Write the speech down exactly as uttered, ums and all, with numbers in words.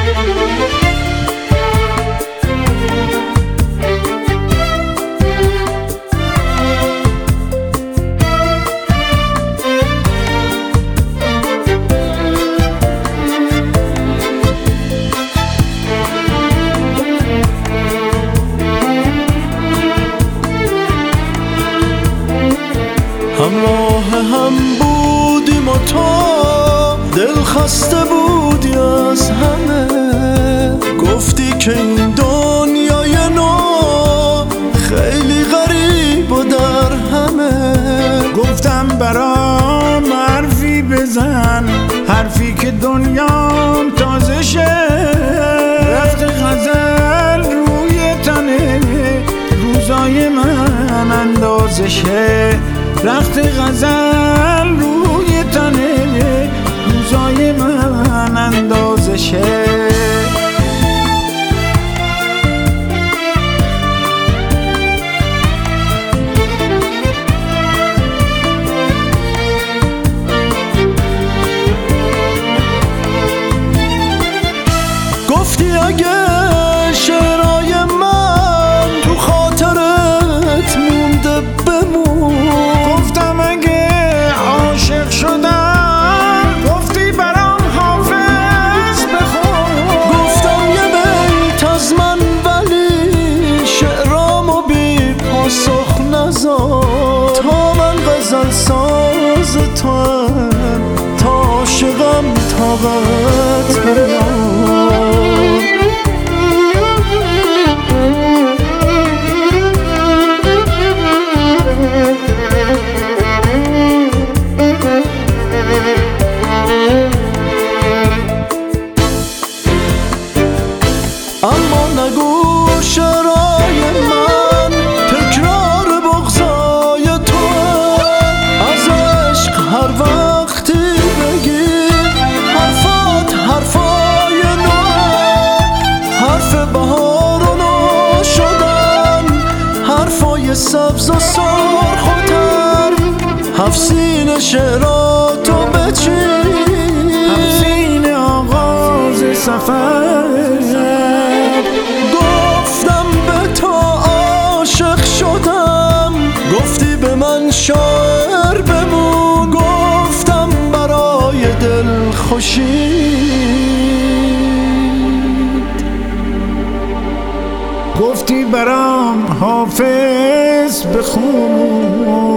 همراه هم بودیم و تو دل خسته بودی از همه، گفتی که این دنیای نو خیلی غریب و در همه. گفتم برام حرفی بزن، حرفی که دنیام تازه شه. رفت غزل روی تنه روزای من اندازه شه. رخت غزل روی تنه روزای من اندازه شه. گفتی اگه شعرهای من تو خاطرت مونده بمون. گفتم اگه عاشق شدم گفتی برام حافظ بخون. گفتم یه بیت از من ولی شعرامو بی پاسخ نذار. تا من غزل ساز تو هم تا عاشقم طاقت بیار. اما نگو شعرهای من تکرار بغضای تو. از عشق هر وقتی بگی حرفات حرفای نو، حرف بهار و نو شدن، حرفای سبز و سرخ و تر. هفت سین شعراتو بچین، هفت سین آغاز سفر. گفتم به تو عاشق شدم، گفتی به من شاعر بمون. گفتم برای دل خوشید، گفتی برام حافظ بخون.